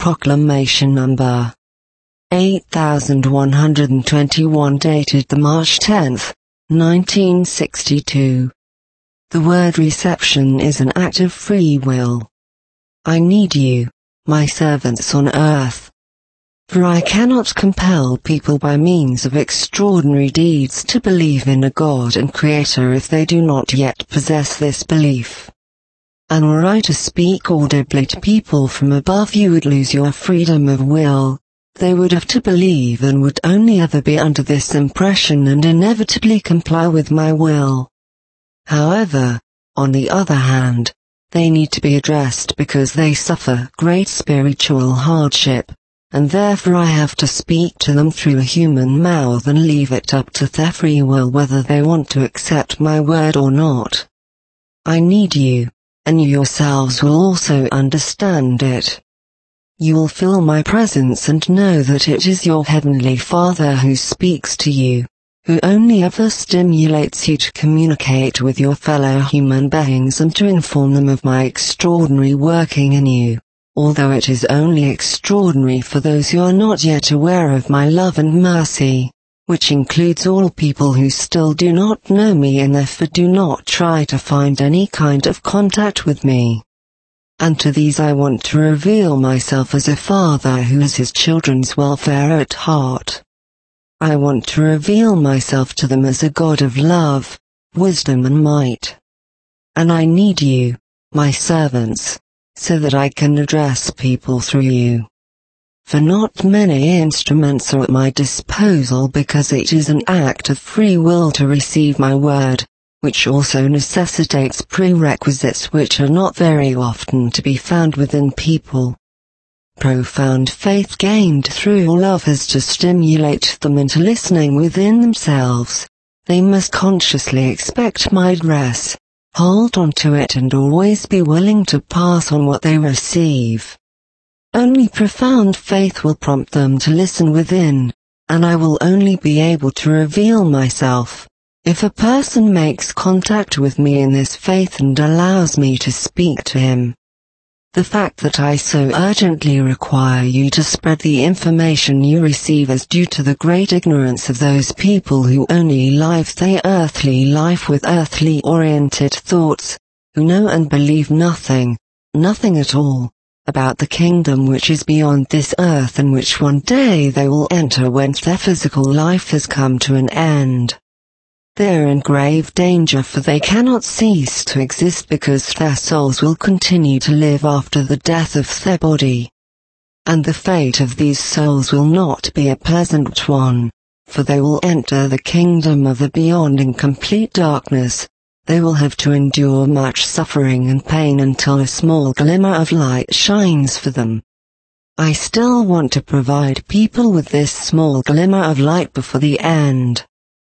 Proclamation Number 8121 dated the March 10, 1962. The word reception is an act of free will. I need you, my servants on earth. For I cannot compel people by means of extraordinary deeds to believe in a God and Creator if they do not yet possess this belief. And were I to speak audibly to people from above, you would lose your freedom of will. They would have to believe and would only ever be under this impression and inevitably comply with my will. However, on the other hand, they need to be addressed because they suffer great spiritual hardship, and therefore I have to speak to them through a human mouth and leave it up to their free will whether they want to accept my word or not. I need you, and you yourselves will also understand it. You will feel my presence and know that it is your Heavenly Father who speaks to you, who only ever stimulates you to communicate with your fellow human beings and to inform them of my extraordinary working in you, although it is only extraordinary for those who are not yet aware of my love and mercy, which includes all people who still do not know me and therefore do not try to find any kind of contact with me. And to these I want to reveal myself as a father who has his children's welfare at heart. I want to reveal myself to them as a God of love, wisdom and might. And I need you, my servants, so that I can address people through you. For not many instruments are at my disposal because it is an act of free will to receive my word, which also necessitates prerequisites which are not very often to be found within people. Profound faith gained through love has to stimulate them into listening within themselves. They must consciously expect my address, hold on to it and always be willing to pass on what they receive. Only profound faith will prompt them to listen within, and I will only be able to reveal myself if a person makes contact with me in this faith and allows me to speak to him. The fact that I so urgently require you to spread the information you receive is due to the great ignorance of those people who only live their earthly life with earthly-oriented thoughts, who know and believe nothing at all, about the kingdom which is beyond this earth and which one day they will enter when their physical life has come to an end. They are in grave danger, for they cannot cease to exist because their souls will continue to live after the death of their body. And the fate of these souls will not be a pleasant one, for they will enter the kingdom of the beyond in complete darkness. They will have to endure much suffering and pain until a small glimmer of light shines for them. I still want to provide people with this small glimmer of light before the end.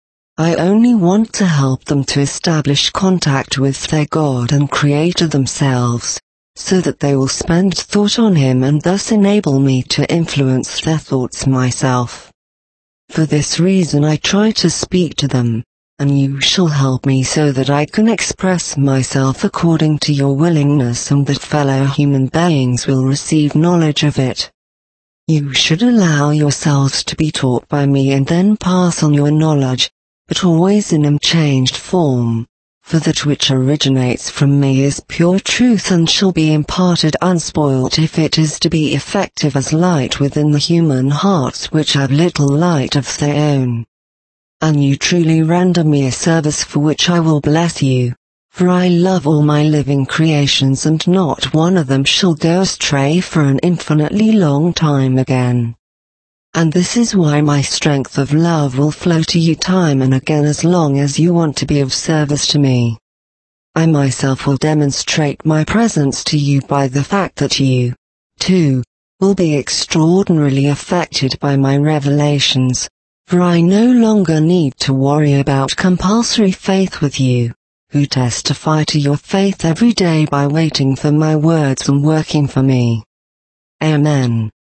I only want to help them to establish contact with their God and Creator themselves, so that they will spend thought on Him and thus enable me to influence their thoughts myself. For this reason I try to speak to them, and you shall help me so that I can express myself according to your willingness and that fellow human beings will receive knowledge of it. You should allow yourselves to be taught by me and then pass on your knowledge, but always in unchanged form, for that which originates from me is pure truth and shall be imparted unspoilt if it is to be effective as light within the human hearts which have little light of their own. And you truly render me a service for which I will bless you, for I love all my living creations and not one of them shall go astray for an infinitely long time again. And this is why my strength of love will flow to you time and again as long as you want to be of service to me. I myself will demonstrate my presence to you by the fact that you, too, will be extraordinarily affected by my revelations, for I no longer need to worry about compulsory faith with you, who testify to your faith every day by waiting for my words and working for me. Amen.